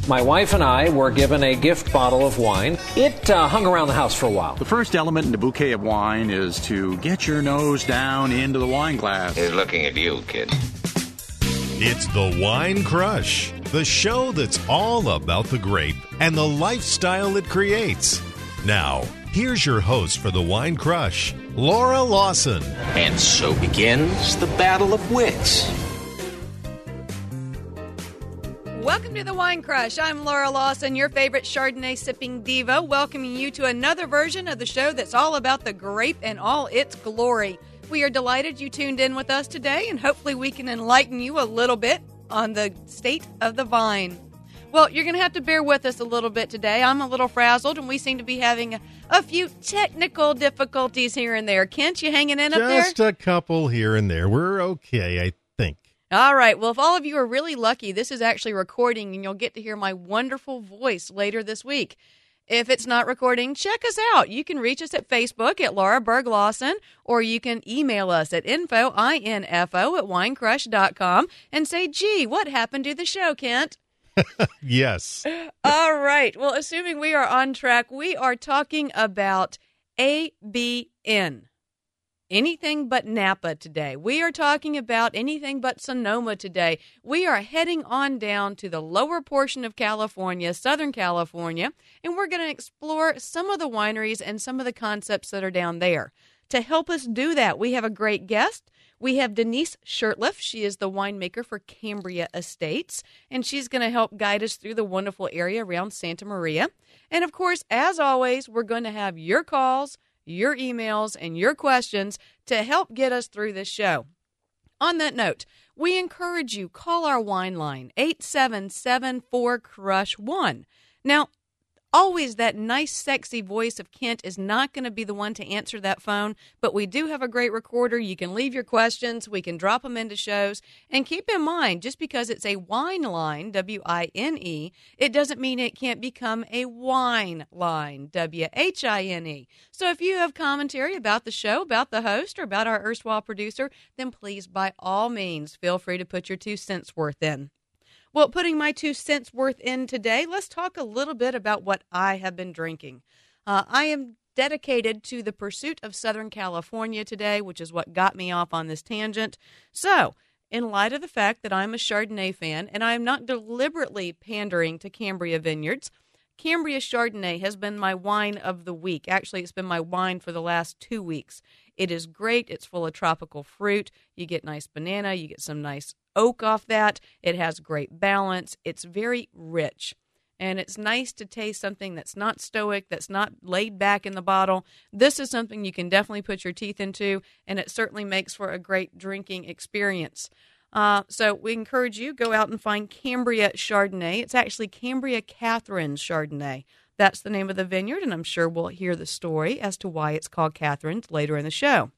My wife and I were given a gift bottle of wine. It hung around the house for a while. The first element in the bouquet of wine is to get your nose down into the wine glass. He's looking at you, kid. It's the Wine Crush, the show that's all about the grape and the lifestyle it creates. Now, here's your host for the Wine Crush, Laura Lawson. And so begins the battle of wits. Welcome to the Wine Crush. I'm Laura Lawson, your favorite Chardonnay sipping diva, welcoming you to another version of the show that's all about the grape and all its glory. We are delighted you tuned in with us today, and hopefully we can enlighten you a little bit on the state of the vine. Well, you're going to have to bear with us a little bit today. I'm a little frazzled, and we seem to be having a few technical difficulties here and there. Kent, you hanging in up there? Just a couple here and there. We're okay, I think. All right. Well, if all of you are really lucky, this is actually recording, and you'll get to hear my wonderful voice later this week. If it's not recording, check us out. You can reach us at Facebook at Laura Berg Lawson, or you can email us at info@winecrush.com and say, gee, what happened to the show, Kent? Yes. All right. Well, assuming we are on track, we are talking about ABN. Anything but Napa today. We are talking about anything but Sonoma today. We are heading on down to the lower portion of California, Southern California, and we're going to explore some of the wineries and some of the concepts that are down there. To help us do that, we have a great guest. We have Denise Shurtleff. She is the winemaker for Cambria Estates, and she's going to help guide us through the wonderful area around Santa Maria. And, of course, as always, we're going to have your calls, your emails, and your questions to help get us through this show. On that note, we encourage you, call our wine line, 877-4-CRUSH-1. Now, always that nice, sexy voice of Kent is not going to be the one to answer that phone, but we do have a great recorder. You can leave your questions. We can drop them into shows. And keep in mind, just because it's a wine line, W-I-N-E, it doesn't mean it can't become a wine line, W-H-I-N-E. So if you have commentary about the show, about the host, or about our erstwhile producer, then please, by all means, feel free to put your 2 cents worth in. Well, putting my 2 cents worth in today, let's talk a little bit about what I have been drinking. I am dedicated to the pursuit of Southern California today, which is what got me off on this tangent. So, in light of the fact that I'm a Chardonnay fan, and I am not deliberately pandering to Cambria Vineyards, Cambria Chardonnay has been my wine of the week. Actually, it's been my wine for the last 2 weeks. It is great. It's full of tropical fruit. You get nice banana. You get some nice oak off that. It has great balance. It's very rich. And it's nice to taste something that's not stoic, that's not laid back in the bottle. This is something you can definitely put your teeth into, and it certainly makes for a great drinking experience. So we encourage you, go out and find Cambria Chardonnay. It's actually Cambria Catherine's Chardonnay. That's the name of the vineyard, and I'm sure we'll hear the story as to why it's called Catherine's later in the show.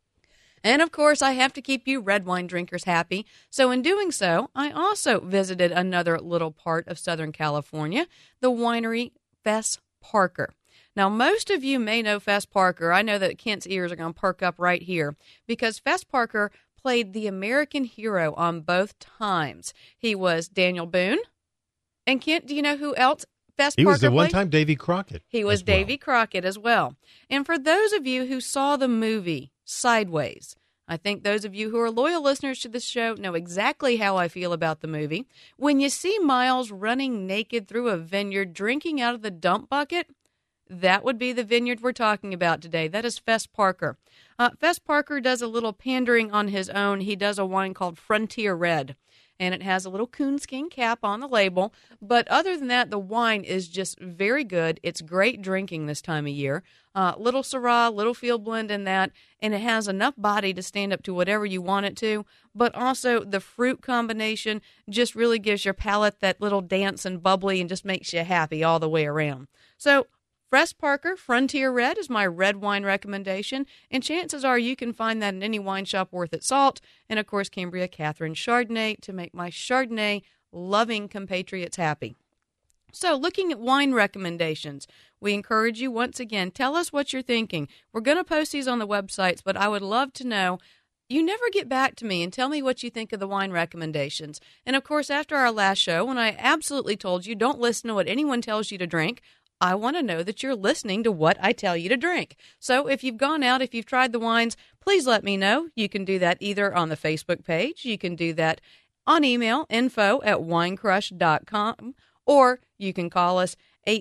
And, of course, I have to keep you red wine drinkers happy. So in doing so, I also visited another little part of Southern California, the winery Fess Parker. Now, most of you may know Fess Parker. I know that Kent's ears are going to perk up right here because Fess Parker played the American hero on both times. He was Daniel Boone. And, Kent, do you know who else Fess Parker He was the played? one-time Davy Crockett. He was Davy Crockett as well. And for those of you who saw the movie Sideways, I think those of you who are loyal listeners to this show know exactly how I feel about the movie. When you see Miles running naked through a vineyard, drinking out of the dump bucket, that would be the vineyard we're talking about today. That is Fess Parker. Fess Parker does a little pandering on his own. He does a wine called Frontier Red, and it has a little coonskin cap on the label. But other than that, the wine is just very good. It's great drinking this time of year. Little Syrah, little field blend in that, and it has enough body to stand up to whatever you want it to. But also the fruit combination just really gives your palate that little dance and bubbly and just makes you happy all the way around. So Fess Parker Frontier Red is my red wine recommendation, and chances are you can find that in any wine shop worth its salt. And, of course, Cambria Catherine Chardonnay to make my Chardonnay-loving compatriots happy. So, looking at wine recommendations, we encourage you once again, tell us what you're thinking. We're going to post these on the websites, but I would love to know you never get back to me and tell me what you think of the wine recommendations. And of course, after our last show, when I absolutely told you don't listen to what anyone tells you to drink, I want to know that you're listening to what I tell you to drink. So if you've gone out, if you've tried the wines, please let me know. You can do that either on the Facebook page. You can do that on email, info@winecrush.com, or you can call us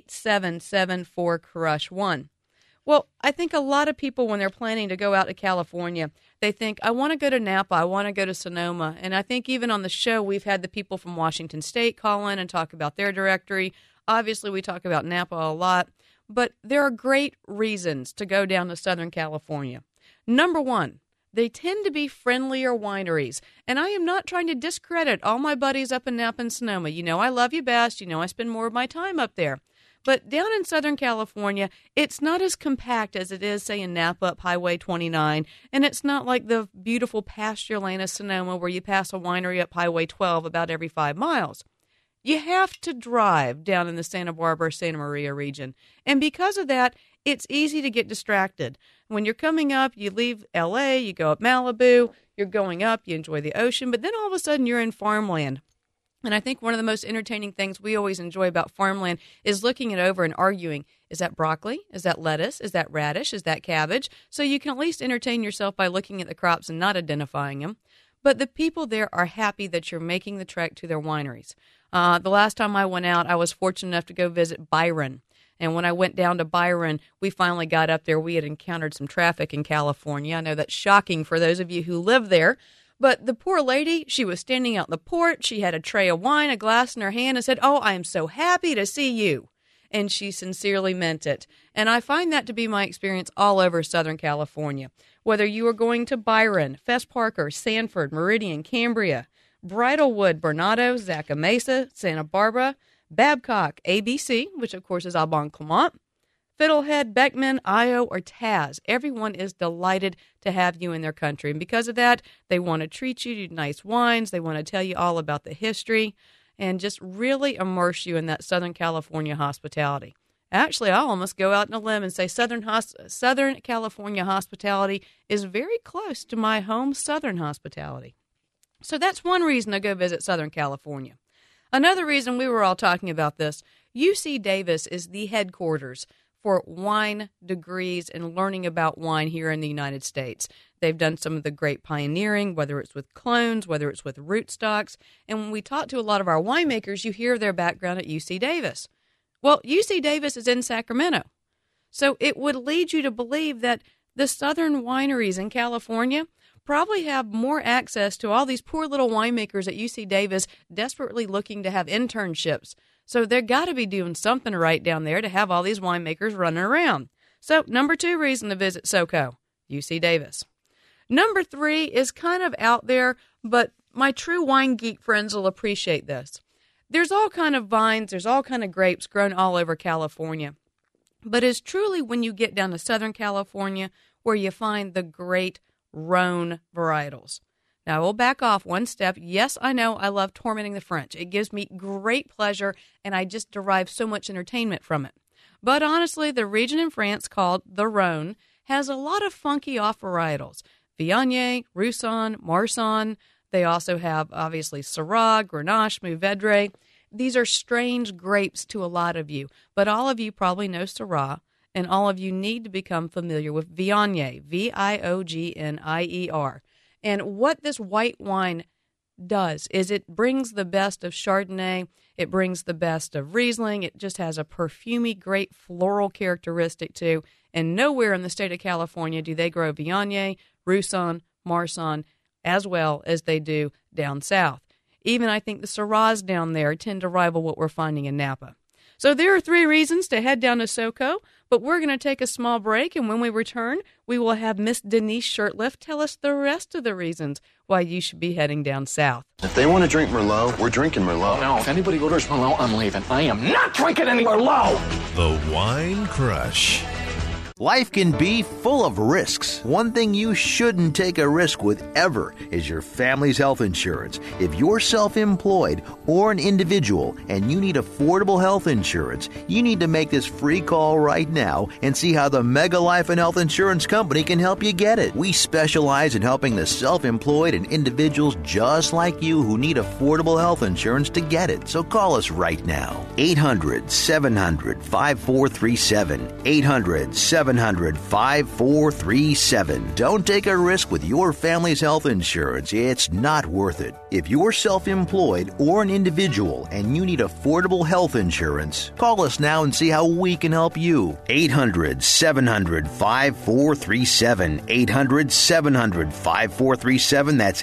877-4CRUSH1. Well, I think a lot of people, when they're planning to go out to California, they think, I want to go to Napa, I want to go to Sonoma. And I think even on the show, we've had the people from Washington State call in and talk about their directory. Obviously, we talk about Napa a lot, but there are great reasons to go down to Southern California. Number one, they tend to be friendlier wineries. And I am not trying to discredit all my buddies up in Napa and Sonoma. You know I love you best. You know I spend more of my time up there. But down in Southern California, it's not as compact as it is, say, in Napa up Highway 29. And it's not like the beautiful pasture lane of Sonoma where you pass a winery up Highway 12 about every 5 miles. You have to drive down in the Santa Barbara, Santa Maria region. And because of that, it's easy to get distracted. When you're coming up, you leave L.A., you go up Malibu, you're going up, you enjoy the ocean, but then all of a sudden you're in farmland. And I think one of the most entertaining things we always enjoy about farmland is looking it over and arguing, is that broccoli? Is that lettuce? Is that radish? Is that cabbage? So you can at least entertain yourself by looking at the crops and not identifying them. But the people there are happy that you're making the trek to their wineries. The last time I went out, I was fortunate enough to go visit Byron. And when I went down to Byron, we finally got up there. We had encountered some traffic in California. I know that's shocking for those of you who live there. But the poor lady, she was standing out in the porch. She had a tray of wine, a glass in her hand, and said, "Oh, I am so happy to see you." And she sincerely meant it. And I find that to be my experience all over Southern California. Whether you are going to Byron, Fess Parker, Sanford, Meridian, Cambria, Bridlewood, Bernardo, Zaca Mesa, Santa Barbara, Babcock, ABC, which of course is Aubon Clement, Fiddlehead, Beckman, Io, or Taz. Everyone is delighted to have you in their country. And because of that, they want to treat you to nice wines. They want to tell you all about the history and just really immerse you in that Southern California hospitality. Actually, I'll almost go out on a limb and say Southern California hospitality is very close to my home Southern hospitality. So that's one reason to go visit Southern California. Another reason, we were all talking about this, UC Davis is the headquarters for wine degrees and learning about wine here in the United States. They've done some of the great pioneering, whether it's with clones, whether it's with rootstocks. And when we talk to a lot of our winemakers, you hear their background at UC Davis. Well, UC Davis is in Sacramento. So it would lead you to believe that the southern wineries in California probably have more access to all these poor little winemakers at UC Davis desperately looking to have internships. So they've got to be doing something right down there to have all these winemakers running around. So number 2 reason to visit SoCo, UC Davis. Number 3 is kind of out there, but my true wine geek friends will appreciate this. There's all kind of vines, there's all kind of grapes grown all over California. But it's truly when you get down to Southern California where you find the great Rhone varietals. Now, we'll back off one step. Yes, I know I love tormenting the French. It gives me great pleasure, and I just derive so much entertainment from it. But honestly, the region in France called the Rhone has a lot of funky off varietals. Viognier, Roussanne, Marsanne. They also have, obviously, Syrah, Grenache, Mourvedre. These are strange grapes to a lot of you, but all of you probably know Syrah, and all of you need to become familiar with Viognier, Viognier. And what this white wine does is it brings the best of Chardonnay, it brings the best of Riesling, it just has a perfumey, great floral characteristic too, and nowhere in the state of California do they grow Viognier, Roussanne, Marsanne, as well as they do down south. Even I think the Syrahs down there tend to rival what we're finding in Napa. So there are 3 reasons to head down to SoCo, but we're going to take a small break, and when we return, we will have Miss Denise Shirtliff tell us the rest of the reasons why you should be heading down south. If they want to drink Merlot, we're drinking Merlot. No, if anybody orders Merlot, I'm leaving. I am not drinking any Merlot! The Wine Crush. Life can be full of risks. One thing you shouldn't take a risk with ever is your family's health insurance. If you're self-employed or an individual and you need affordable health insurance, you need to make this free call right now and see how the Mega Life and Health Insurance Company can help you get it. We specialize in helping the self-employed and individuals just like you who need affordable health insurance to get it. So call us right now. 800-700-5437. 800-700-5437. Don't take a risk with your family's health insurance. It's not worth it. If you're self-employed or an individual and you need affordable health insurance, call us now and see how we can help you. 800-700-5437. 800-700-5437. That's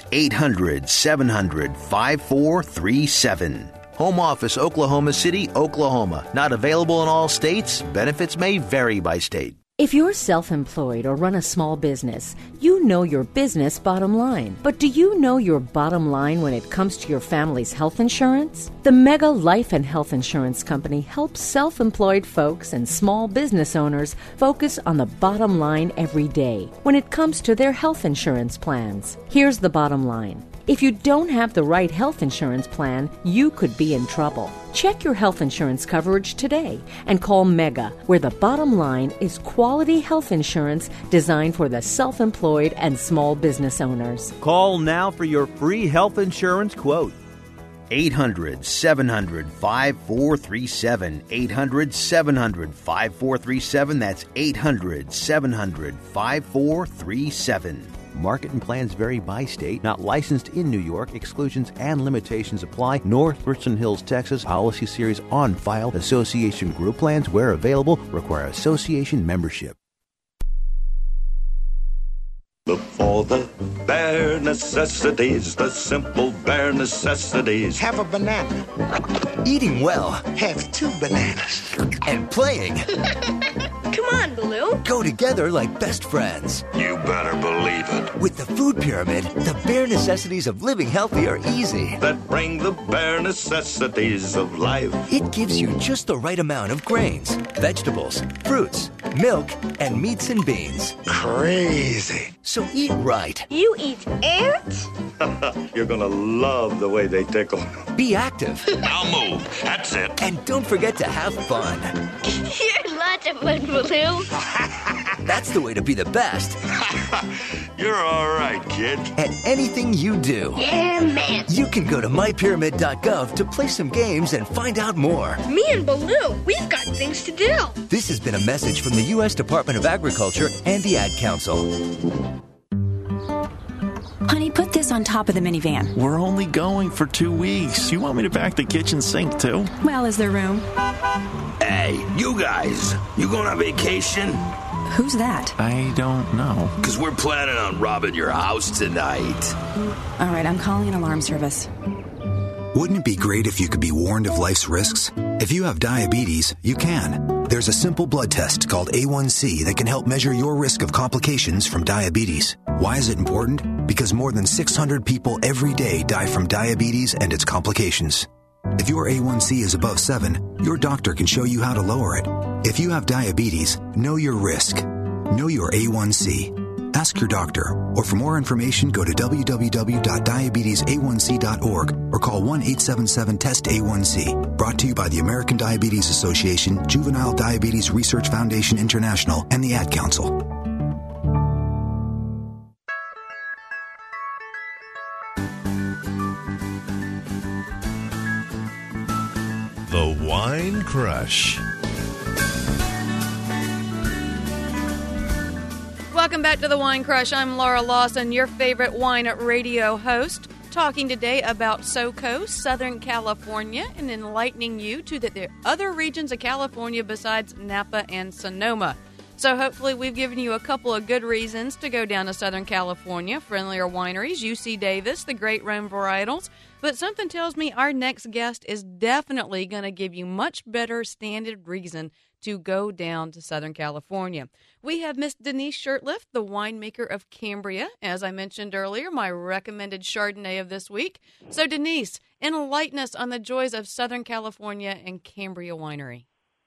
800-700-5437. Home office, Oklahoma City, Oklahoma. Not available in all states. Benefits may vary by state. If you're self-employed or run a small business, you know your business bottom line. But do you know your bottom line when it comes to your family's health insurance? The Mega Life and Health Insurance Company helps self-employed folks and small business owners focus on the bottom line every day when it comes to their health insurance plans. Here's the bottom line. If you don't have the right health insurance plan, you could be in trouble. Check your health insurance coverage today and call Mega, where the bottom line is quality health insurance designed for the self-employed and small business owners. Call now for your free health insurance quote. 800-700-5437. 800-700-5437. That's 800-700-5437. Market and plans vary by state. Not licensed in New York. Exclusions and limitations apply. North Richland Hills, Texas. Policy series on file. Association group plans, where available, require association membership. Look for the bare necessities, the simple bare necessities. Have a banana. Eating well. Have 2 bananas. And playing. Come on, Baloo. Go together like best friends. You better believe it. With the Food Pyramid, the bare necessities of living healthy are easy. That bring the bare necessities of life. It gives you just the right amount of grains, vegetables, fruits, milk, and meats and beans. Crazy. So eat right. You eat ants? You're gonna love the way they tickle. Be active. Now move. That's it. And don't forget to have fun. You're lots of fun, Baloo. That's the way to be the best. You're all right, kid. At anything you do. Yeah, man. You can go to mypyramid.gov to play some games and find out more. Me and Baloo, we've got things to do. This has been a message from the U.S. Department of Agriculture and the Ad Council. Honey, put this on top of the minivan. We're only going for 2 weeks. You want me to pack the kitchen sink, too? Well, is there room? Hey, you guys, you going on vacation? Who's that? I don't know. Because we're planning on robbing your house tonight. All right, I'm calling an alarm service. Wouldn't it be great if you could be warned of life's risks? If you have diabetes, you can. There's a simple blood test called A1C that can help measure your risk of complications from diabetes. Why is it important? Because more than 600 people every day die from diabetes and its complications. If your A1C is above 7, your doctor can show you how to lower it. If you have diabetes, know your risk. Know your A1C. Ask your doctor, or for more information, go to www.diabetesa1c.org or call 1-877-TEST-A1C. Brought to you by the American Diabetes Association, Juvenile Diabetes Research Foundation International, and the Ad Council. The Wine Crush. Welcome back to the Wine Crush. I'm Laura Lawson, your favorite wine radio host, talking today about SoCo, Southern California, and enlightening you to that there are other regions of California besides Napa and Sonoma. So hopefully we've given you a couple of good reasons to go down to Southern California, friendlier wineries, UC Davis, the Great Rhone Varietals. But something tells me our next guest is definitely going to give you much better standard reason to go down to Southern California. We have Miss Denise Shurtleff, the winemaker of Cambria. As I mentioned earlier, my recommended Chardonnay of this week. So Denise, enlighten us on the joys of Southern California and Cambria Winery.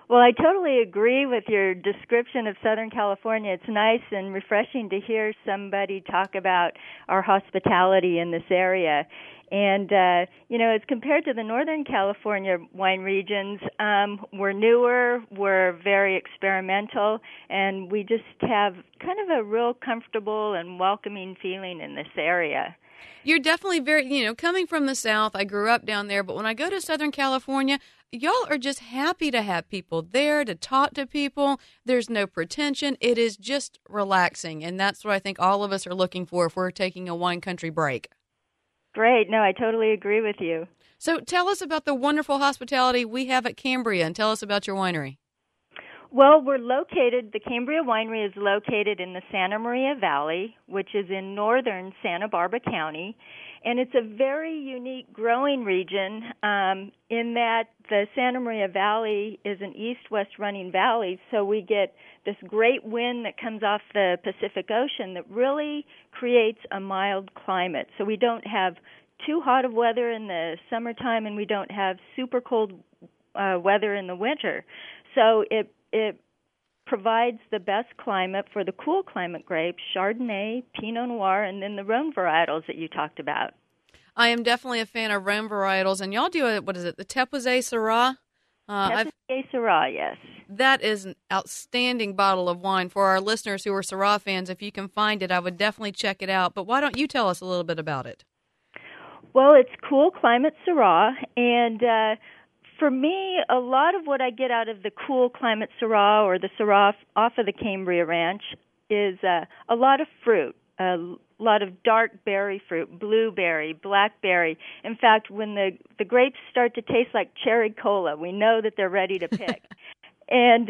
Well, I totally agree with your description of Southern California. It's nice and refreshing to hear somebody talk about our hospitality in this area. And, as compared to the Northern California wine regions, we're newer, we're very experimental, and we just have kind of a real comfortable and welcoming feeling in this area. You're definitely very, coming from the South, I grew up down there, but when I go to Southern California, y'all are just happy to have people there, to talk to people. There's no pretension. It is just relaxing, and that's what I think all of us are looking for if we're taking a wine country break. Great. No, I totally agree with you. So tell us about the wonderful hospitality we have at Cambria, and tell us about your winery. Well, the Cambria Winery is located in the Santa Maria Valley, which is in northern Santa Barbara County. And it's a very unique growing region in that the Santa Maria Valley is an east-west running valley, so we get this great wind that comes off the Pacific Ocean that really creates a mild climate. So we don't have too hot of weather in the summertime, and we don't have super cold weather in the winter. So it provides the best climate for the cool climate grapes, Chardonnay, Pinot Noir, and then the Rhone varietals that you talked about. I am definitely a fan of Rhone varietals, and y'all do the Tepuisé Syrah? Tepuisé Syrah, yes. That is an outstanding bottle of wine. For our listeners who are Syrah fans, if you can find it, I would definitely check it out. But why don't you tell us a little bit about it? Well, it's cool climate Syrah, and for me, a lot of what I get out of the cool climate Syrah or the Syrah off of the Cambria Ranch is a lot of fruit, a lot of dark berry fruit, blueberry, blackberry. In fact, when the grapes start to taste like cherry cola, we know that they're ready to pick. And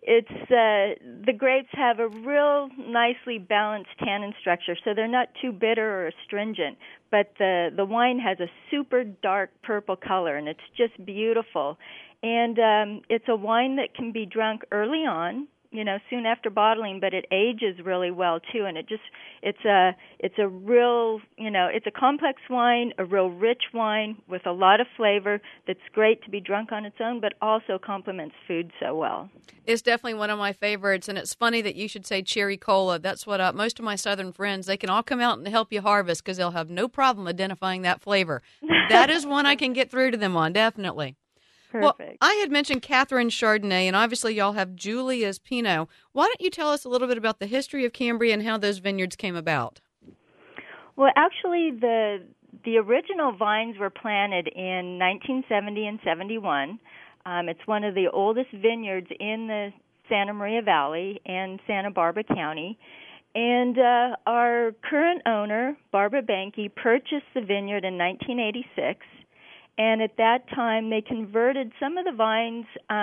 the grapes have a real nicely balanced tannin structure, so they're not too bitter or astringent. But the wine has a super dark purple color, and it's just beautiful. And it's a wine that can be drunk early on, soon after bottling, but it ages really well too. And it's a real, it's a complex wine, a real rich wine with a lot of flavor that's great to be drunk on its own, but also complements food so well. It's definitely one of my favorites, and it's funny that you should say cherry cola. That's what most of my Southern friends, they can all come out and help you harvest because they'll have no problem identifying that flavor. That is one I can get through to them on, definitely. Perfect. Well, I had mentioned Catherine's Chardonnay, and obviously y'all have Julia's Pinot. Why don't you tell us a little bit about the history of Cambria and how those vineyards came about? Well, actually, the original vines were planted in 1970 and 71. It's one of the oldest vineyards in the Santa Maria Valley and Santa Barbara County. And our current owner, Barbara Banke, purchased the vineyard in 1986. And at that time, they converted some of the vines.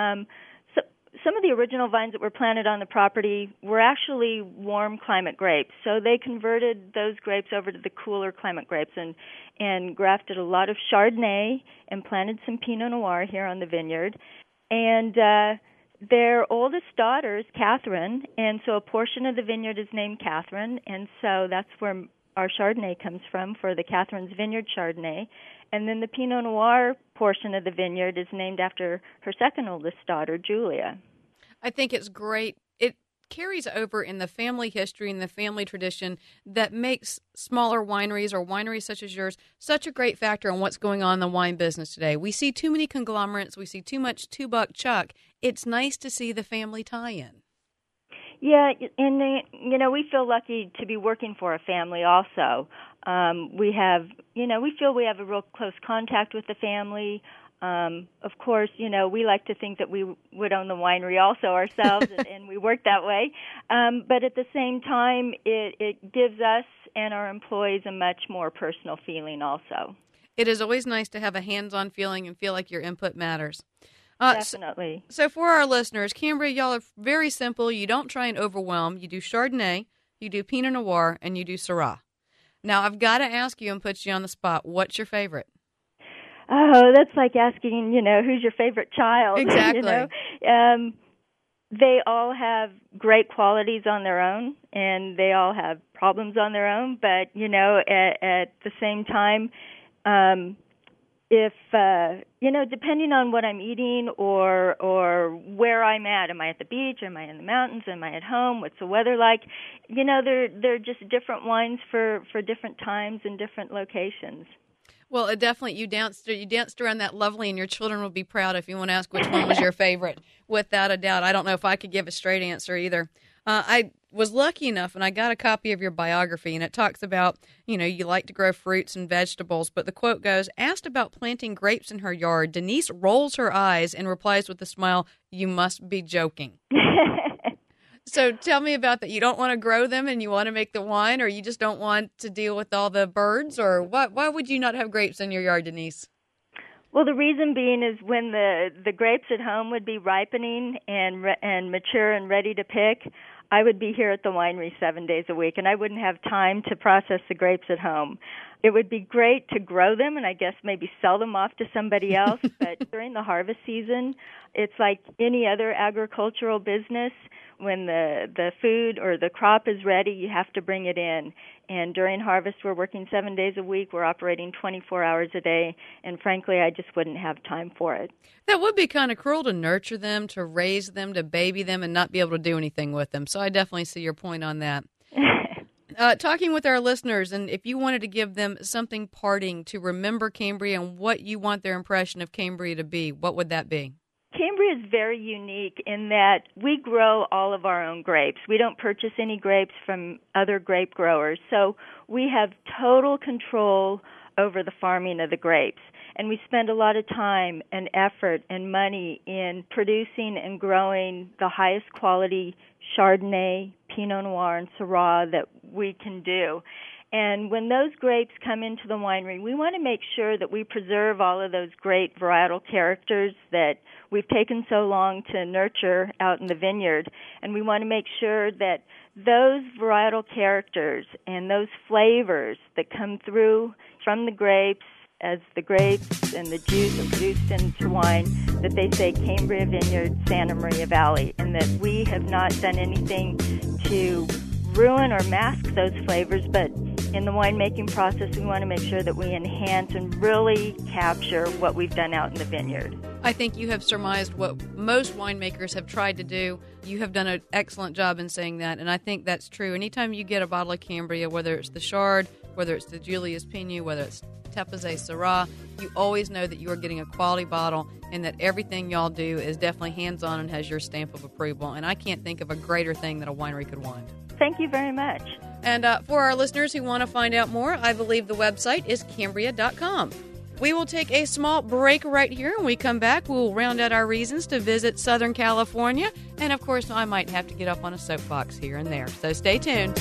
Some of the original vines that were planted on the property were actually warm climate grapes. So they converted those grapes over to the cooler climate grapes and grafted a lot of Chardonnay and planted some Pinot Noir here on the vineyard. And their oldest daughter is Catherine, and so a portion of the vineyard is named Catherine, and so that's where our Chardonnay comes from, for the Catherine's Vineyard Chardonnay. And then the Pinot Noir portion of the vineyard is named after her second oldest daughter, Julia. I think it's great. It carries over in the family history and the family tradition that makes smaller wineries or wineries such as yours such a great factor on what's going on in the wine business today. We see too many conglomerates. We see too much two-buck chuck. It's nice to see the family tie-in. Yeah, and we feel lucky to be working for a family also. We feel we have a real close contact with the family. Of course, we like to think that we would own the winery also ourselves, and we work that way. But at the same time, it gives us and our employees a much more personal feeling also. It is always nice to have a hands-on feeling and feel like your input matters. Definitely. So for our listeners, Cambria, y'all are very simple. You don't try and overwhelm. You do Chardonnay, you do Pinot Noir, and you do Syrah. Now, I've got to ask you and put you on the spot. What's your favorite? Oh, that's like asking, who's your favorite child? Exactly. They all have great qualities on their own, and they all have problems on their own. But, at the same time, if depending on what I'm eating or where I'm at, am I at the beach, am I in the mountains, am I at home, what's the weather like? They're just different wines for different times and different locations. Well, definitely, you danced around that lovely, and your children will be proud if you want to ask which one was your favorite, without a doubt. I don't know if I could give a straight answer either. I was lucky enough, and I got a copy of your biography, and it talks about, you like to grow fruits and vegetables, but the quote goes, asked about planting grapes in her yard, Denise rolls her eyes and replies with a smile, "You must be joking." So tell me about that. You don't want to grow them and you want to make the wine, or you just don't want to deal with all the birds, or what? Why would you not have grapes in your yard, Denise? Well, the reason being is when the grapes at home would be ripening and mature and ready to pick, I would be here at the winery 7 days a week, and I wouldn't have time to process the grapes at home. It would be great to grow them and I guess maybe sell them off to somebody else, but during the harvest season, it's like any other agricultural business. When the food or the crop is ready, you have to bring it in. And during harvest, we're working 7 days a week. We're operating 24 hours a day. And frankly, I just wouldn't have time for it. That would be kind of cruel to nurture them, to raise them, to baby them, and not be able to do anything with them. So I definitely see your point on that. Talking with our listeners, and if you wanted to give them something parting to remember Cambria and what you want their impression of Cambria to be, what would that be? Cambria is very unique in that we grow all of our own grapes. We don't purchase any grapes from other grape growers. So we have total control over the farming of the grapes. And we spend a lot of time and effort and money in producing and growing the highest quality Chardonnay, Pinot Noir, and Syrah that we can do. And when those grapes come into the winery, we want to make sure that we preserve all of those great varietal characters that we've taken so long to nurture out in the vineyard. And we want to make sure that those varietal characters and those flavors that come through from the grapes as the grapes and the juice are produced into wine, that they say Cambria Vineyard, Santa Maria Valley, and that we have not done anything to ruin or mask those flavors, but in the winemaking process, we want to make sure that we enhance and really capture what we've done out in the vineyard. I think you have surmised what most winemakers have tried to do. You have done an excellent job in saying that, and I think that's true. Anytime you get a bottle of Cambria, whether it's the Chard, whether it's the Julius Pinot, whether it's Tepazé Syrah, you always know that you are getting a quality bottle and that everything y'all do is definitely hands-on and has your stamp of approval. And I can't think of a greater thing that a winery could want. Thank you very much. And for our listeners who want to find out more, I believe the website is Cambria.com. We will take a small break right here. When we come back, we'll round out our reasons to visit Southern California. And, of course, I might have to get up on a soapbox here and there. So stay tuned.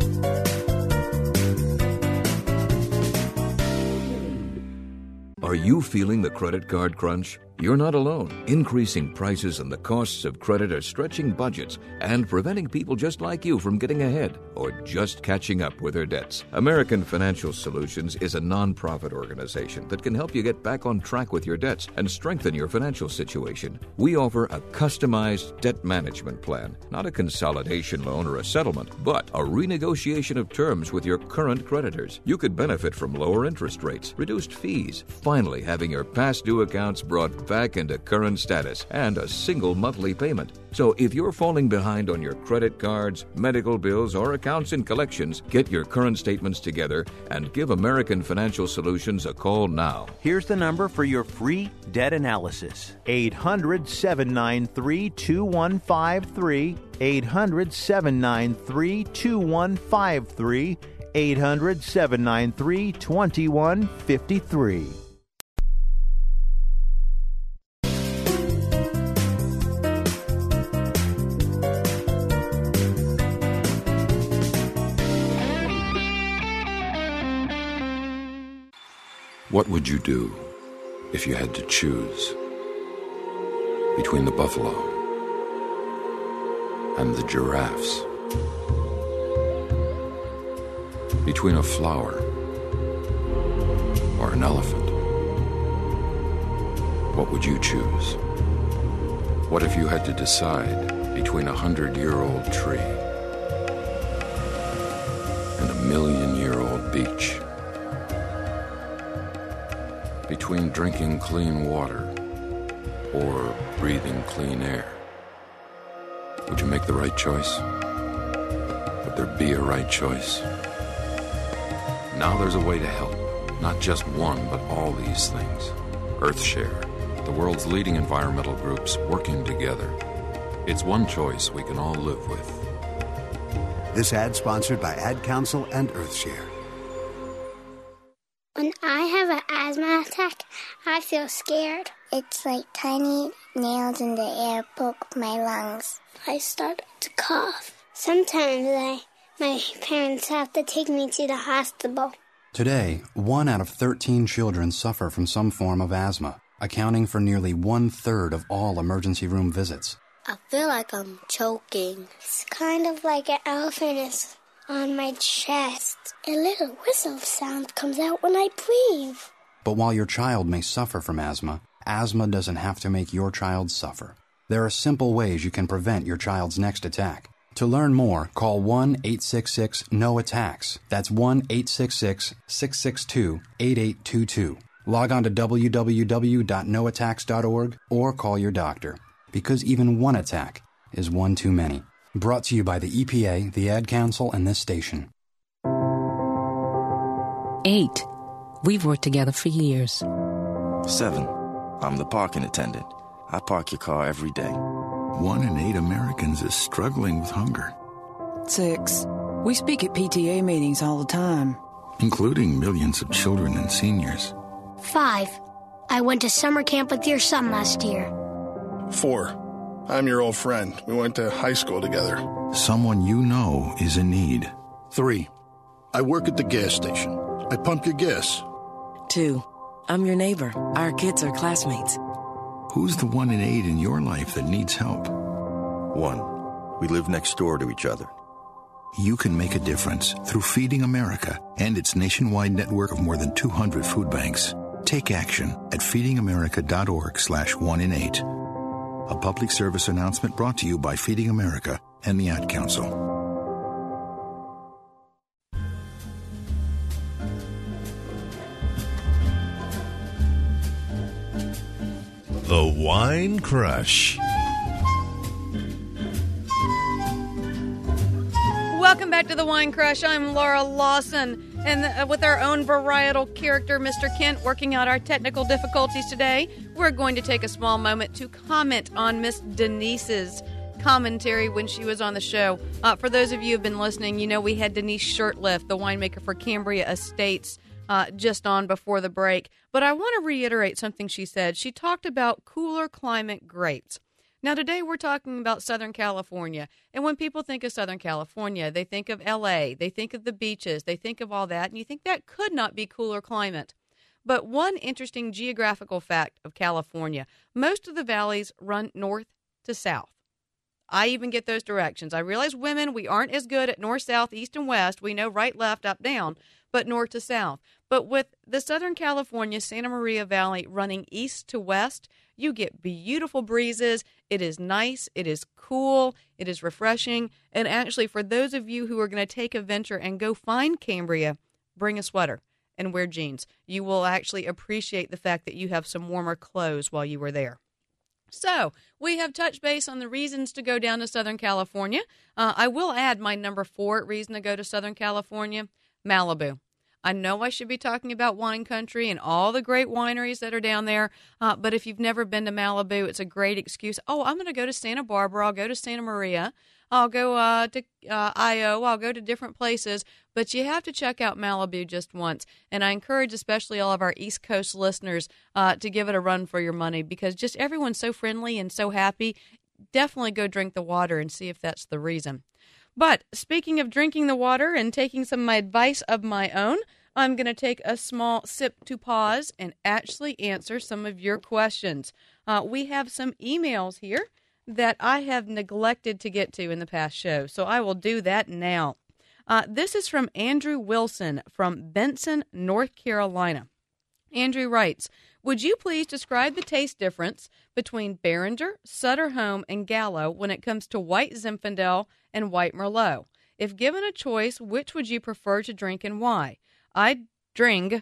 Are you feeling the credit card crunch? You're not alone. Increasing prices and the costs of credit are stretching budgets and preventing people just like you from getting ahead or just catching up with their debts. American Financial Solutions is a nonprofit organization that can help you get back on track with your debts and strengthen your financial situation. We offer a customized debt management plan, not a consolidation loan or a settlement, but a renegotiation of terms with your current creditors. You could benefit from lower interest rates, reduced fees, finally having your past due accounts brought back into current status, and a single monthly payment. So if you're falling behind on your credit cards, medical bills, or accounts and collections, get your current statements together and give American Financial Solutions a call now. Here's the number for your free debt analysis. 800-793-2153. 800-793-2153. 800-793-2153. What would you do if you had to choose between the buffalo and the giraffes? Between a flower or an elephant? What would you choose? What if you had to decide between 100-year-old tree and a 1,000,000-year-old beach? between drinking clean water or breathing clean air. Would you make the right choice? Would there be a right choice? Now there's a way to help. Not just one, but all these things. EarthShare, the world's leading environmental groups working together. It's one choice we can all live with. This ad sponsored by Ad Council and EarthShare. When I have an asthma attack, I feel scared. It's like tiny nails in the air poke my lungs. I start to cough. Sometimes my parents have to take me to the hospital. Today, 1 out of 13 children suffer from some form of asthma, accounting for nearly 1/3 of all emergency room visits. I feel like I'm choking. It's kind of like an elephant is on my chest. A little whistle sound comes out when I breathe. But while your child may suffer from asthma doesn't have to make your child suffer. There are simple ways you can prevent your child's next attack. To learn more, call 1-866-NO-ATTACKS. That's 1-866-662-8822. Log on to www.noattacks.org or call your doctor. Because even one attack is one too many. Brought to you by the EPA, the Ad Council, and this station. 8. We've worked together for years. 7. I'm the parking attendant. I park your car every day. 1 in 8 Americans is struggling with hunger. 6. We speak at PTA meetings all the time. Including millions of children and seniors. 5. I went to summer camp with your son last year. 4. I'm your old friend. We went to high school together. Someone you know is in need. 3. I work at the gas station. I pump your gas. 2. I'm your neighbor. Our kids are classmates. Who's the 1 in 8 in your life that needs help? 1. We live next door to each other. You can make a difference through Feeding America and its nationwide network of more than 200 food banks. Take action at feedingamerica.org/1in8. A public service announcement brought to you by Feeding America and the Ad Council. The Wine Crush. Welcome back to the Wine Crush. I'm Laura Lawson, and with our own varietal character, Mr. Kent, working out our technical difficulties today, we're going to take a small moment to comment on Miss Denise's commentary when she was on the show. For those of you who have been listening, you know we had Denise Shirtliff, the winemaker for Cambria Estates, just on before the break. But I want to reiterate something she said. She talked about cooler climate grapes. Now, today we're talking about Southern California. And when people think of Southern California, they think of L.A., they think of the beaches, they think of all that, and you think that could not be cooler climate. But one interesting geographical fact of California, most of the valleys run north to south. I even get those directions. I realize women, we aren't as good at north, south, east, and west. We know right, left, up, down, but north to south. But with the Southern California Santa Maria Valley running east to west, you get beautiful breezes. It is nice. It is cool. It is refreshing. And actually, for those of you who are going to take a venture and go find Cambria, bring a sweater and wear jeans. You will actually appreciate the fact that you have some warmer clothes while you were there. So we have touched base on the reasons to go down to Southern California. I will add my number 4 reason to go to Southern California, Malibu. I know I should be talking about wine country and all the great wineries that are down there, but if you've never been to Malibu, it's a great excuse. Oh, I'm going to go to Santa Barbara. I'll go to Santa Maria. I'll go to Io. I'll go to different places, but you have to check out Malibu just once. And I encourage especially all of our East Coast listeners to give it a run for your money because just everyone's so friendly and so happy. Definitely go drink the water and see if that's the reason. But speaking of drinking the water and taking some of my advice of my own, I'm going to take a small sip to pause and actually answer some of your questions. We have some emails here that I have neglected to get to in the past show, so I will do that now. This is from Andrew Wilson from Benson, North Carolina. Andrew writes, would you please describe the taste difference between Beringer, Sutter Home, and Gallo when it comes to white Zinfandel and white Merlot? If given a choice, which would you prefer to drink and why? I drink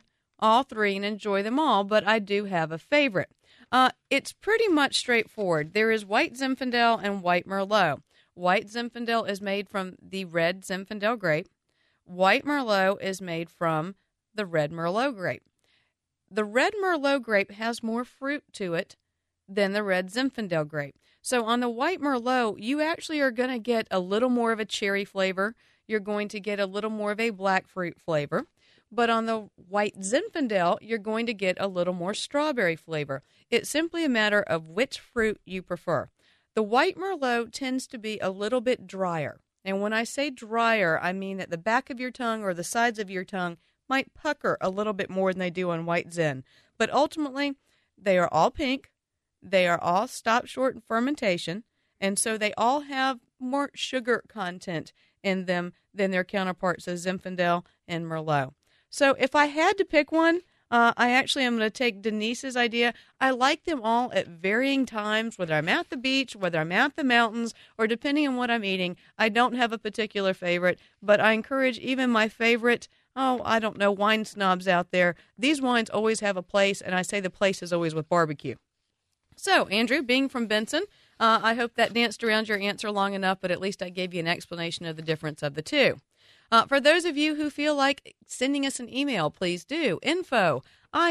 all three and enjoy them all, but I do have a favorite. It's pretty much straightforward. There is white Zinfandel and white Merlot. White Zinfandel is made from the red Zinfandel grape. White Merlot is made from the red Merlot grape. The red Merlot grape has more fruit to it than the red Zinfandel grape. So on the white Merlot, you actually are going to get a little more of a cherry flavor. You're going to get a little more of a black fruit flavor. But on the white Zinfandel, you're going to get a little more strawberry flavor. It's simply a matter of which fruit you prefer. The white Merlot tends to be a little bit drier. And when I say drier, I mean that the back of your tongue or the sides of your tongue might pucker a little bit more than they do on white Zin. But ultimately, they are all pink. They are all stopped short in fermentation. And so they all have more sugar content in them than their counterparts of Zinfandel and Merlot. So if I had to pick one, I actually am going to take Denise's idea. I like them all at varying times, whether I'm at the beach, whether I'm at the mountains, or depending on what I'm eating. I don't have a particular favorite, but I encourage even my favorite, wine snobs out there. These wines always have a place, and I say the place is always with barbecue. So, Andrew, being from Benson, I hope that danced around your answer long enough, but at least I gave you an explanation of the difference of the two. For those of you who feel like sending us an email, please do. info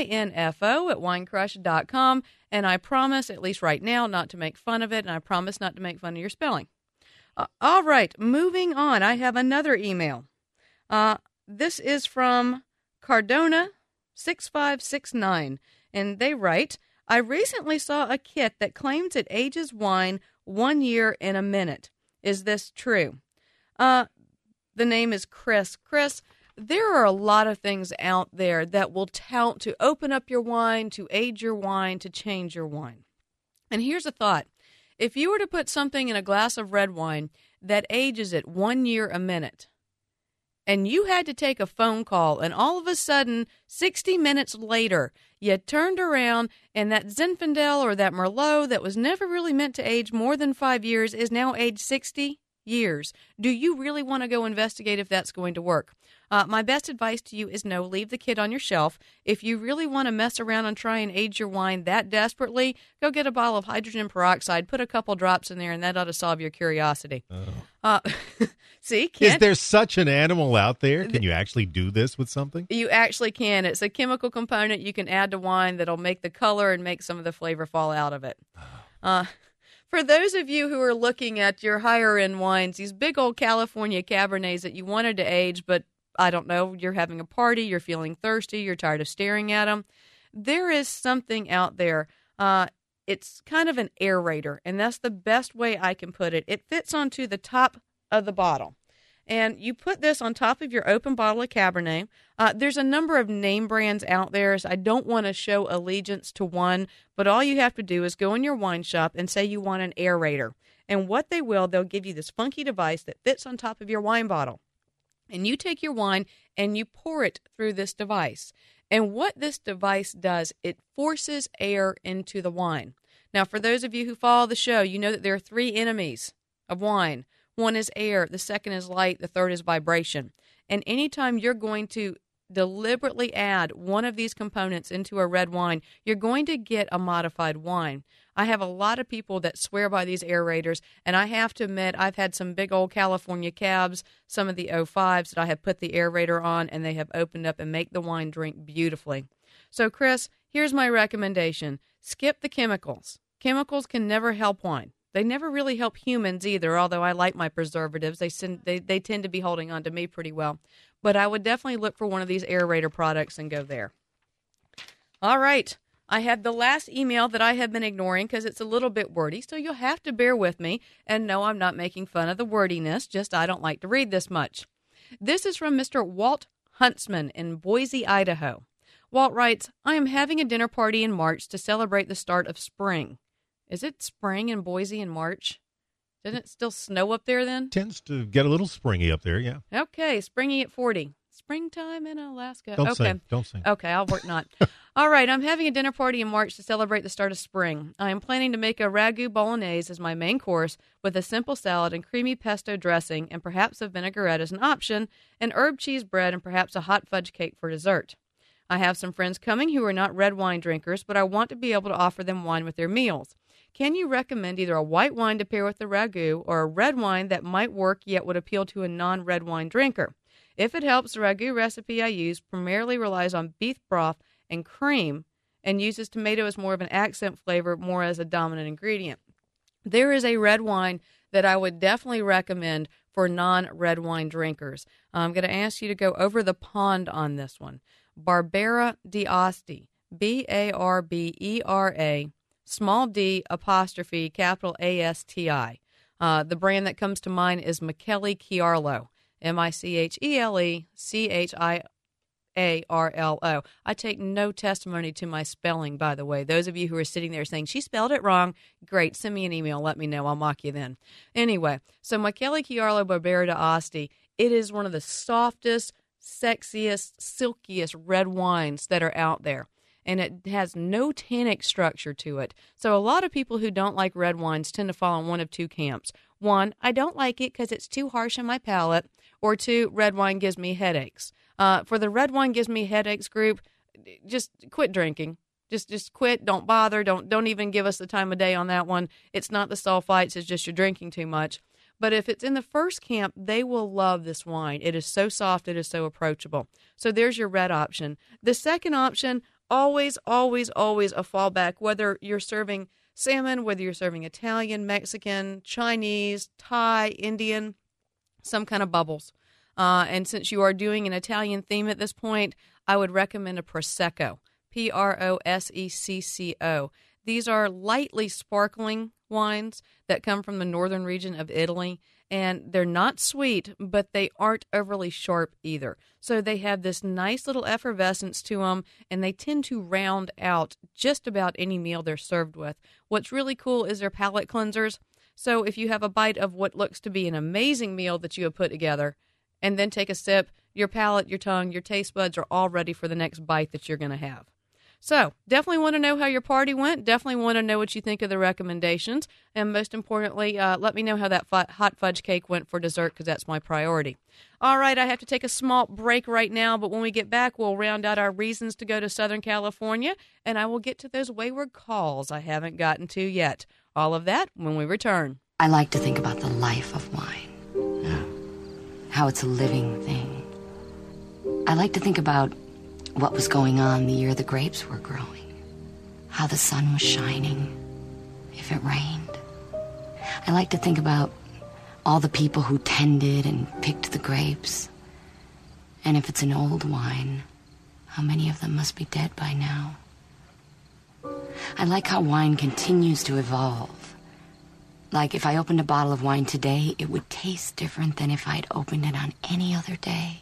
at winecrush.com. And I promise, at least right now, not to make fun of it, and I promise not to make fun of your spelling. All right, moving on. I have another email. This is from Cardona6569, and they write, I recently saw a kit that claims it ages wine 1 year in a minute. Is this true? The name is Chris. Chris, there are a lot of things out there that will tout to open up your wine, to age your wine, to change your wine. And here's a thought. If you were to put something in a glass of red wine that ages it 1 year a minute, and you had to take a phone call, and all of a sudden, 60 minutes later, you turned around, and that Zinfandel or that Merlot that was never really meant to age more than 5 years is now aged 60 years. Do you really want to go investigate if that's going to work? My best advice to you is no, leave the kit on your shelf. If you really want to mess around and try and age your wine that desperately, go get a bottle of hydrogen peroxide, put a couple drops in there, and that ought to solve your curiosity. See, Kent? Is there such an animal out there? Can you actually do this with something? You actually can. It's a chemical component you can add to wine that'll make the color and make some of the flavor fall out of it. For those of you who are looking at your higher-end wines, these big old California Cabernets that you wanted to age, but I don't know, you're having a party, you're feeling thirsty, you're tired of staring at them, there is something out there. It's kind of an aerator, and that's the best way I can put it. It fits onto the top of the bottle. And you put this on top of your open bottle of Cabernet. There's a number of name brands out there, so I don't want to show allegiance to one, but all you have to do is go in your wine shop and say you want an aerator. And what they'll give you this funky device that fits on top of your wine bottle. And you take your wine and you pour it through this device. And what this device does, it forces air into the wine. Now, for those of you who follow the show, you know that there are three enemies of wine. One is air, the second is light, the third is vibration. And anytime you're going to deliberately add one of these components into a red wine, you're going to get a modified wine. I have a lot of people that swear by these aerators, and I have to admit I've had some big old California cabs, some of the 05s that I have put the aerator on, and they have opened up and make the wine drink beautifully. So, Chris, here's my recommendation. Skip the chemicals. Chemicals can never help wine. They never really help humans either, although I like my preservatives. They tend to be holding on to me pretty well. But I would definitely look for one of these aerator products and go there. All right. I have the last email that I have been ignoring because it's a little bit wordy, so you'll have to bear with me. And no, I'm not making fun of the wordiness, just I don't like to read this much. This is from Mr. Walt Huntsman in Boise, Idaho. Walt writes, I am having a dinner party in March to celebrate the start of spring. Is it spring in Boise in March? Doesn't it still snow up there then? Tends to get a little springy up there, yeah. Okay, springy at 40. Springtime in Alaska. Don't say. Okay, I'll work not. All right, I'm having a dinner party in March to celebrate the start of spring. I am planning to make a ragu bolognese as my main course with a simple salad and creamy pesto dressing and perhaps a vinaigrette as an option, and herb cheese bread and perhaps a hot fudge cake for dessert. I have some friends coming who are not red wine drinkers, but I want to be able to offer them wine with their meals. Can you recommend either a white wine to pair with the ragu or a red wine that might work yet would appeal to a non-red wine drinker? If it helps, the ragu recipe I use primarily relies on beef broth and cream and uses tomato as more of an accent flavor, more as a dominant ingredient. There is a red wine that I would definitely recommend for non-red wine drinkers. I'm going to ask you to go over the pond on this one. Barbera d'Asti, Barbera, small d apostrophe capital ASTI. The brand that comes to mind is Michele Chiarlo, MICHELE CHIARLO. I take no testimony to my spelling, by the way. Those of you who are sitting there saying, she spelled it wrong, great, send me an email, let me know, I'll mock you then. Anyway, so Michele Chiarlo Barbera d'Asti, it is one of the softest, sexiest, silkiest red wines that are out there. And it has no tannic structure to it. So a lot of people who don't like red wines tend to fall in one of two camps. One, I don't like it because it's too harsh on my palate. Or two, red wine gives me headaches. For the red wine gives me headaches group, just quit drinking. Just quit. Don't bother. Don't even give us the time of day on that one. It's not the sulfites. It's just you're drinking too much. But if it's in the first camp, they will love this wine. It is so soft. It is so approachable. So there's your red option. The second option, always, always, always a fallback, whether you're serving salmon, whether you're serving Italian, Mexican, Chinese, Thai, Indian, some kind of bubbles. And since you are doing an Italian theme at this point, I would recommend a Prosecco, Prosecco. These are lightly sparkling wines that come from the northern region of Italy, and they're not sweet, but they aren't overly sharp either. So they have this nice little effervescence to them, and they tend to round out just about any meal they're served with. What's really cool is their palate cleansers. So if you have a bite of what looks to be an amazing meal that you have put together, and then take a sip, your palate, your tongue, your taste buds are all ready for the next bite that you're going to have. So definitely want to know how your party went. Definitely want to know what you think of the recommendations. And most importantly, let me know how that hot fudge cake went for dessert, because that's my priority. All right, I have to take a small break right now, but when we get back, we'll round out our reasons to go to Southern California, and I will get to those wayward calls I haven't gotten to yet. All of that when we return. I like to think about the life of wine, how it's a living thing. I like to think about what was going on the year the grapes were growing, how the sun was shining, if it rained. I like to think about all the people who tended and picked the grapes. And if it's an old wine, how many of them must be dead by now? I like how wine continues to evolve. Like if I opened a bottle of wine today, it would taste different than if I'd opened it on any other day.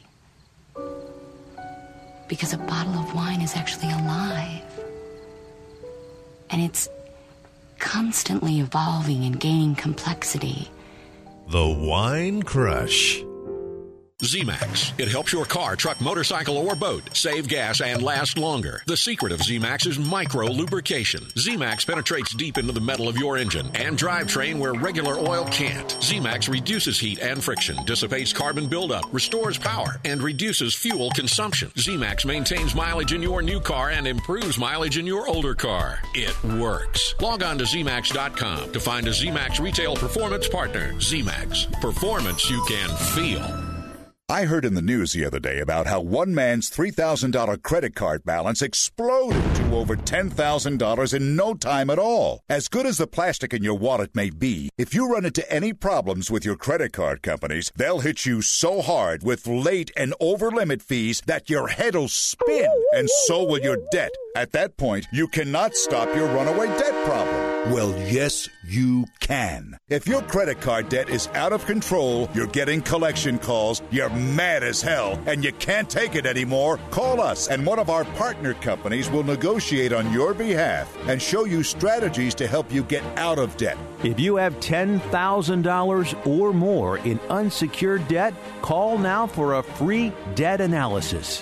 Because a bottle of wine is actually alive. And it's constantly evolving and gaining complexity. The Wine Crush. Z-Max. It helps your car, truck, motorcycle, or boat save gas and last longer. The secret of Z-Max is micro-lubrication. Z-Max penetrates deep into the metal of your engine and drivetrain where regular oil can't. Z-Max reduces heat and friction, dissipates carbon buildup, restores power, and reduces fuel consumption. Z-Max maintains mileage in your new car and improves mileage in your older car. It works. Log on to ZMax.com to find a Z-Max retail performance partner. Z-Max. Performance you can feel. I heard in the news the other day about how one man's $3,000 credit card balance exploded to over $10,000 in no time at all. As good as the plastic in your wallet may be, if you run into any problems with your credit card companies, they'll hit you so hard with late and over-limit fees that your head'll spin, and so will your debt. At that point, you cannot stop your runaway debt problem. Well, yes, you can. If your credit card debt is out of control, you're getting collection calls, you're mad as hell, and you can't take it anymore, call us, and one of our partner companies will negotiate on your behalf and show you strategies to help you get out of debt. If you have $10,000 or more in unsecured debt, call now for a free debt analysis.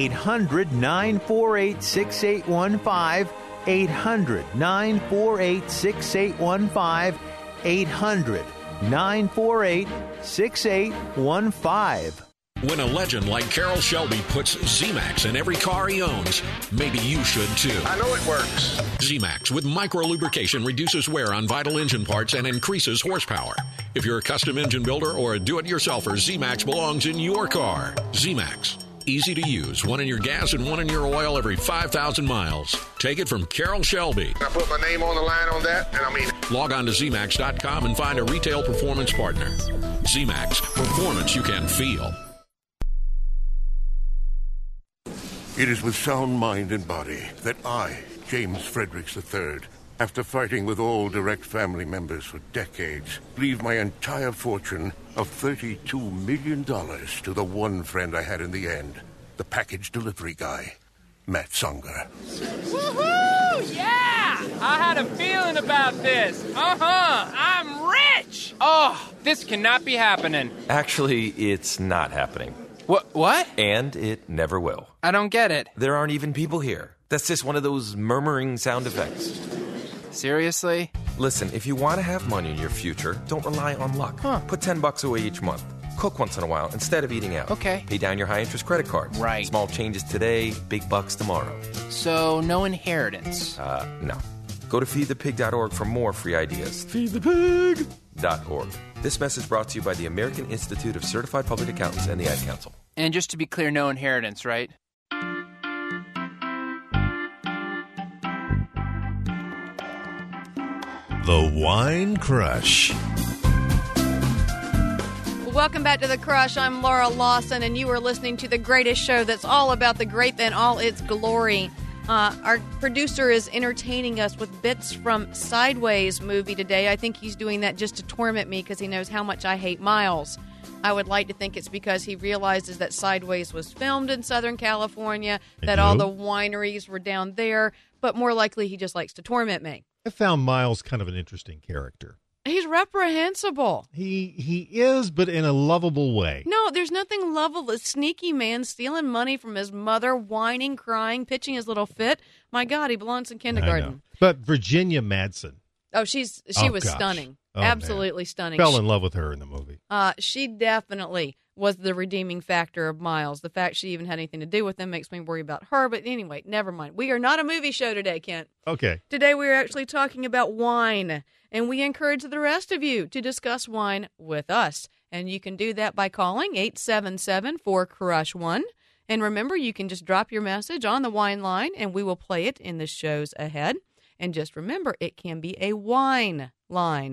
800-948-6815. 800-948-6815. 800-948-6815. When a legend like Carroll Shelby puts Z-Max in every car he owns, maybe you should too. I know it works. Z-Max with micro-lubrication reduces wear on vital engine parts and increases horsepower. If you're a custom engine builder or a do-it-yourselfer, Z-Max belongs in your car. Z-Max. Easy to use. One in your gas and one in your oil every 5,000 miles. Take it from Carroll Shelby. I put my name on the line on that, and I mean... Log on to ZMAX.com and find a retail performance partner. Z-Max. Performance you can feel. It is with sound mind and body that I, James Fredericks III, after fighting with all direct family members for decades, leave my entire fortune of $32 million to the one friend I had in the end, the package delivery guy, Matt Songer. Woohoo! Yeah! I had a feeling about this. I'm rich! Oh, this cannot be happening. Actually, it's not happening. What? And it never will. I don't get it. There aren't even people here. That's just one of those murmuring sound effects. Seriously? Listen, if you want to have money in your future, don't rely on luck. Put $10 away each month. Cook once in a while instead of eating out. Okay. Pay down your high-interest credit cards. Right. Small changes today, big bucks tomorrow. So, no inheritance? No. Go to feedthepig.org for more free ideas. Feedthepig.org. This message brought to you by the American Institute of Certified Public Accountants and the Ad Council. And just to be clear, no inheritance, right? The Wine Crush. Welcome back to The Crush. I'm Laura Lawson, and you are listening to the greatest show that's all about the grape in all its glory. Our producer is entertaining us with bits from Sideways movie today. I think he's doing that just to torment me because he knows how much I hate Miles. I would like to think it's because he realizes that Sideways was filmed in Southern California, that all the wineries were down there, but more likely he just likes to torment me. I found Miles kind of an interesting character. He's reprehensible. He is, but in a lovable way. No, there's nothing lovable. A sneaky man stealing money from his mother, whining, crying, pitching his little fit. My God, he belongs in kindergarten. But Virginia Madsen. Oh, she was stunning. Oh, absolutely stunning. Fell in love with her in the movie. She definitely was the redeeming factor of Miles. The fact she even had anything to do with him makes me worry about her. But anyway, never mind. We are not a movie show today, Kent. Okay. Today we are actually talking about wine. And we encourage the rest of you to discuss wine with us. And you can do that by calling 877-4CRUSH-1. And remember, you can just drop your message on the wine line, and we will play it in the shows ahead. And just remember, it can be a wine line,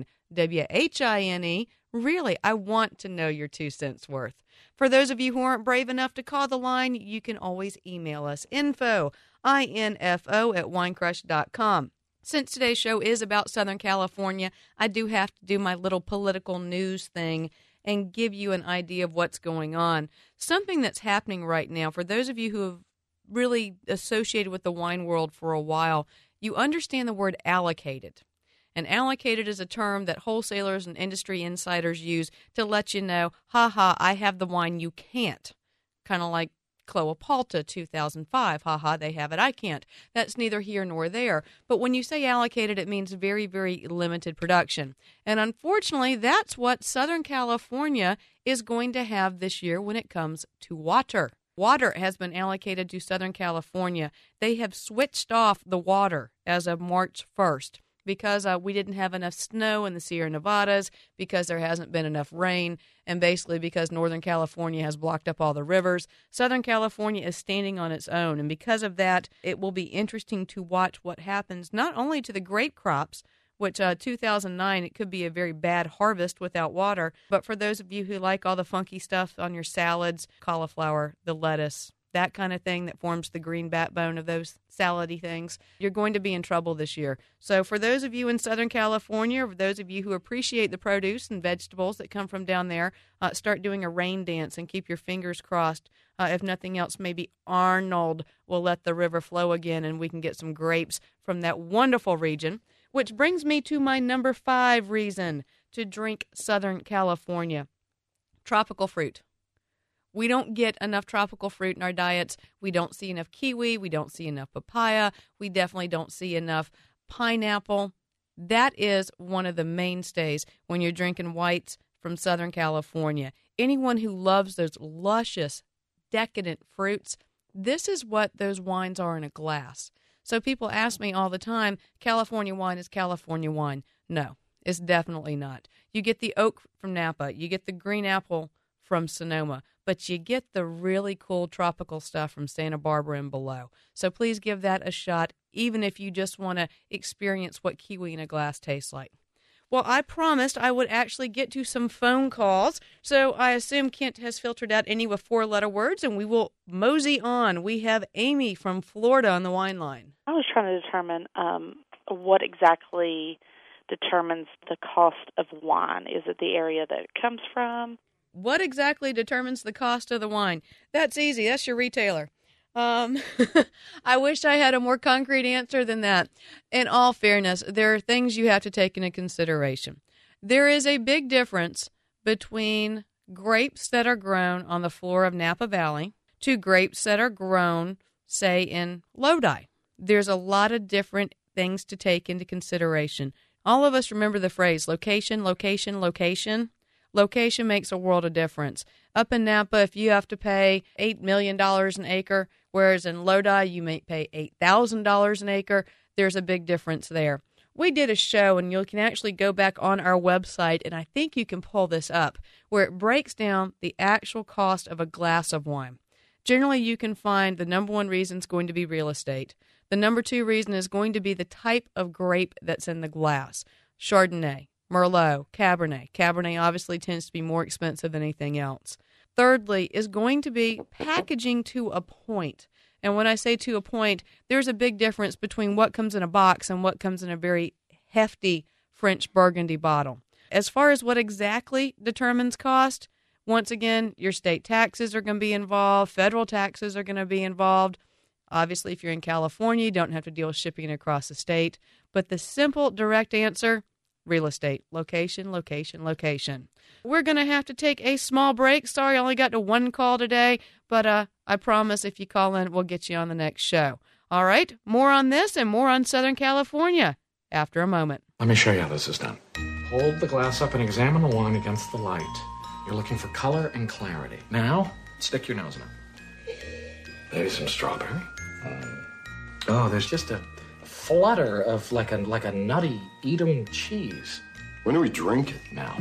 W-H-I-N-E. Really, I want to know your 2 cents worth. For those of you who aren't brave enough to call the line, you can always email us, info, I-N-F-O, @winecrush.com. Since today's show is about Southern California, I do have to do my little political news thing and give you an idea of what's going on. Something that's happening right now, for those of you who have really associated with the wine world for a while, you understand the word allocated. And allocated is a term that wholesalers and industry insiders use to let you know, I have the wine you can't. Kind of like Cloapalta 2005. They have it, I can't. That's neither here nor there. But when you say allocated, it means very, very limited production. And unfortunately, that's what Southern California is going to have this year when it comes to water. Water has been allocated to Southern California. They have switched off the water as of March 1st. Because we didn't have enough snow in the Sierra Nevadas, because there hasn't been enough rain, and basically because Northern California has blocked up all the rivers. Southern California is standing on its own, and because of that, it will be interesting to watch what happens not only to the grape crops, which 2009, it could be a very bad harvest without water, but for those of you who like all the funky stuff on your salads, cauliflower, the lettuce, that kind of thing that forms the green backbone of those salady things, you're going to be in trouble this year. So for those of you in Southern California, or for those of you who appreciate the produce and vegetables that come from down there, start doing a rain dance and keep your fingers crossed. If nothing else, maybe Arnold will let the river flow again and we can get some grapes from that wonderful region. Which brings me to my number 5 reason to drink Southern California. Tropical fruit. We don't get enough tropical fruit in our diets. We don't see enough kiwi. We don't see enough papaya. We definitely don't see enough pineapple. That is one of the mainstays when you're drinking whites from Southern California. anyone who loves those luscious, decadent fruits, this is what those wines are in a glass. So people ask me all the time, California wine is California wine. No, it's definitely not. You get the oak from Napa. You get the green apple from Sonoma. But you get the really cool tropical stuff from Santa Barbara and below. So please give that a shot, even if you just want to experience what kiwi in a glass tastes like. Well, I promised I would actually get to some phone calls, so I assume Kent has filtered out any with 4-letter words, and we will mosey on. We have Amy from Florida on the wine line. I was trying to determine what exactly determines the cost of wine. Is it the area that it comes from? What exactly determines the cost of the wine? That's easy. That's your retailer. I wish I had a more concrete answer than that. In all fairness, there are things you have to take into consideration. There is a big difference between grapes that are grown on the floor of Napa Valley to grapes that are grown, say, in Lodi. There's a lot of different things to take into consideration. All of us remember the phrase location, location, location. Location makes a world of difference. Up in Napa, if you have to pay $8 million an acre, whereas in Lodi you may pay $8,000 an acre, there's a big difference there. We did a show, and you can actually go back on our website, and I think you can pull this up, where it breaks down the actual cost of a glass of wine. Generally, you can find the number one reason is going to be real estate. The number two reason is going to be the type of grape that's in the glass. Chardonnay, Merlot, Cabernet. Cabernet obviously tends to be more expensive than anything else. Thirdly is going to be packaging to a point. And when I say to a point, there's a big difference between what comes in a box and what comes in a very hefty French Burgundy bottle. As far as what exactly determines cost, once again, your state taxes are going to be involved. Federal taxes are going to be involved. Obviously, if you're in California, you don't have to deal with shipping across the state. But the simple, direct answer, real estate. Location, location, location. We're going to have to take a small break. Sorry, I only got to one call today, but I promise if you call in, we'll get you on the next show. All right, more on this and more on Southern California after a moment. Let me show you how this is done. Hold the glass up and examine the wine against the light. You're looking for color and clarity. Now, stick your nose in it. Maybe some strawberry. Oh, there's just a flutter of like a nutty Edam cheese. When do we drink it? Now.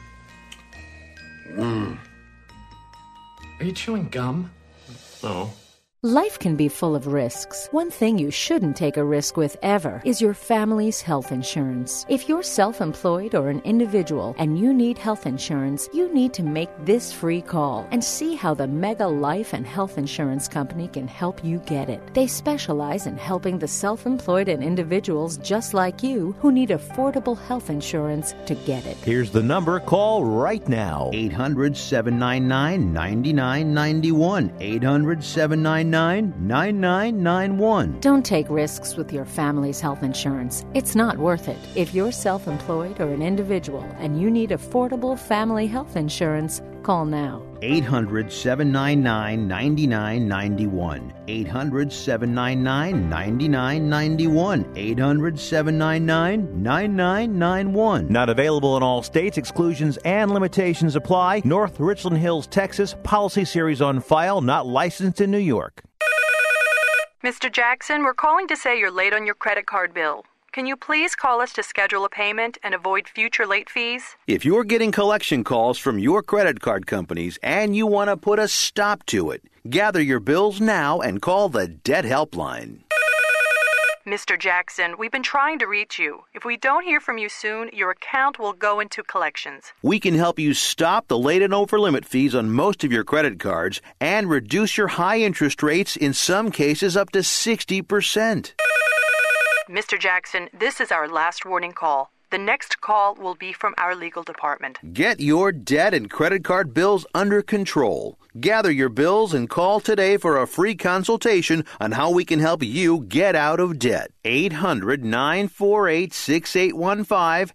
Are you chewing gum? No. Life can be full of risks. One thing you shouldn't take a risk with ever is your family's health insurance. If you're self-employed or an individual and you need health insurance, you need to make this free call and see how the Mega Life and Health Insurance Company can help you get it. They specialize in helping the self-employed and individuals just like you who need affordable health insurance to get it. Here's the number. Call right now. 800-799-9991. 800-799-9991. Don't take risks with your family's health insurance. It's not worth it. If you're self-employed or an individual and you need affordable family health insurance, call now. 800-799-9991. 800-799-9991. 800-799-9991. Not available in all states. Exclusions and limitations apply. North Richland Hills, Texas. Policy series on file. Not licensed in New York. Mr. Jackson, we're calling to say you're late on your credit card bill. Can you please call us to schedule a payment and avoid future late fees? If you're getting collection calls from your credit card companies and you want to put a stop to it, gather your bills now and call the Debt Helpline. Mr. Jackson, we've been trying to reach you. If we don't hear from you soon, your account will go into collections. We can help you stop the late and over limit fees on most of your credit cards and reduce your high interest rates, in some cases up to 60%. Mr. Jackson, this is our last warning call. The next call will be from our legal department. Get your debt and credit card bills under control. Gather your bills and call today for a free consultation on how we can help you get out of debt. 800-948-6815.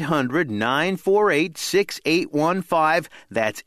800-948-6815. That's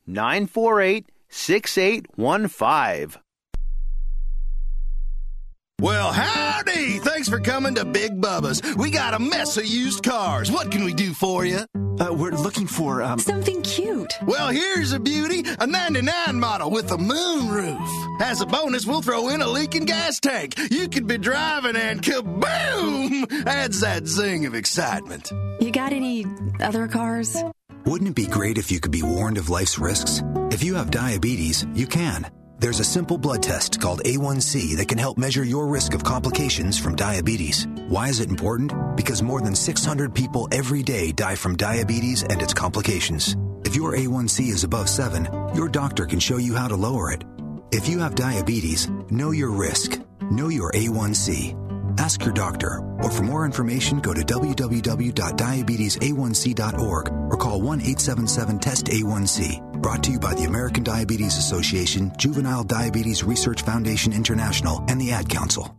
800-948-6815. Well, howdy! Thanks for coming to Big Bubba's. We got a mess of used cars. What can we do for you? We're looking for, something cute. Well, here's a beauty, a 99 model with a moon roof. As a bonus, we'll throw in a leaking gas tank. You could be driving and kaboom! Adds that zing of excitement. You got any other cars? Wouldn't it be great if you could be warned of life's risks? If you have diabetes, you can. There's a simple blood test called A1C that can help measure your risk of complications from diabetes. Why is it important? Because more than 600 people every day die from diabetes and its complications. If your A1C is above 7, your doctor can show you how to lower it. If you have diabetes, know your risk. Know your A1C. Ask your doctor, or for more information, go to www.diabetesaonc.org or call 1-877-TEST-A1C. Brought to you by the American Diabetes Association, Juvenile Diabetes Research Foundation International, and the Ad Council.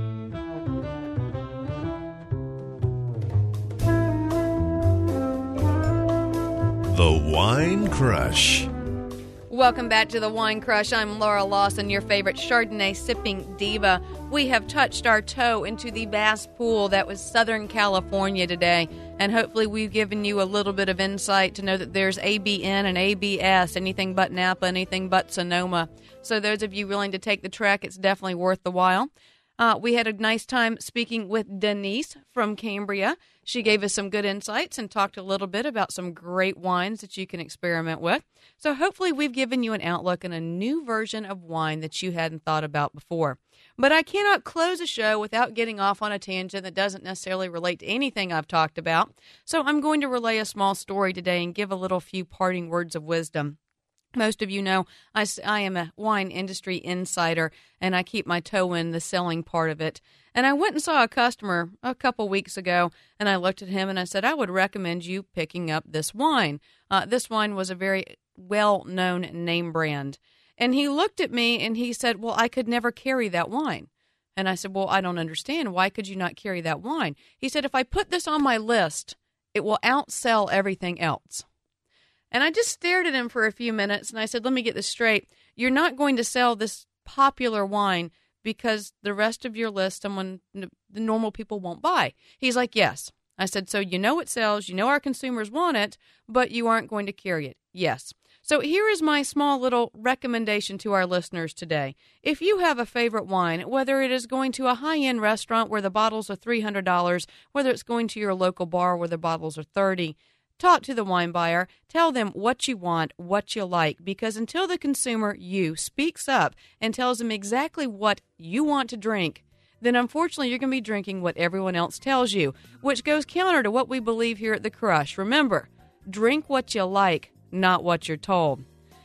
The Wine Crush. Welcome back to the Wine Crush. I'm Laura Lawson, your favorite Chardonnay sipping diva. We have touched our toe into the Bass Pool that was Southern California today, and hopefully we've given you a little bit of insight to know that there's ABN and ABS, anything but Napa, anything but Sonoma. So those of you willing to take the trek, it's definitely worth the while. We had a nice time speaking with Denise from Cambria. She gave us some good insights and talked a little bit about some great wines that you can experiment with. So hopefully we've given you an outlook and a new version of wine that you hadn't thought about before. But I cannot close a show without getting off on a tangent that doesn't necessarily relate to anything I've talked about. So I'm going to relay a small story today and give a few parting words of wisdom. Most of you know I am a wine industry insider, and I keep my toe in the selling part of it. And I went and saw a customer a couple weeks ago, and I looked at him and I said, I would recommend you picking up this wine. This wine was a very well-known name brand. And he looked at me and he said, well, I could never carry that wine. And I said, well, I don't understand. Why could you not carry that wine? He said, if I put this on my list, it will outsell everything else. And I just stared at him for a few minutes, and I said, let me get this straight. You're not going to sell this popular wine because the rest of your list, the normal people won't buy. He's like, yes. I said, so you know it sells, you know our consumers want it, but you aren't going to carry it. Yes. So here is my small little recommendation to our listeners today. If you have a favorite wine, whether it is going to a high-end restaurant where the bottles are $300, whether it's going to your local bar where the bottles are $30, talk to the wine buyer, tell them what you want, what you like, because until the consumer, you, speaks up and tells them exactly what you want to drink, then unfortunately you're going to be drinking what everyone else tells you, which goes counter to what we believe here at The Crush. Remember, drink what you like, not what you're told.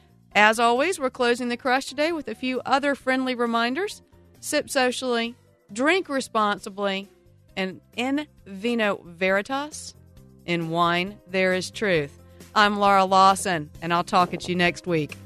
As always, we're closing The Crush today with a few other friendly reminders. Sip socially, drink responsibly, and in vino veritas, in wine, there is truth. I'm Laura Lawson, and I'll talk at you next week.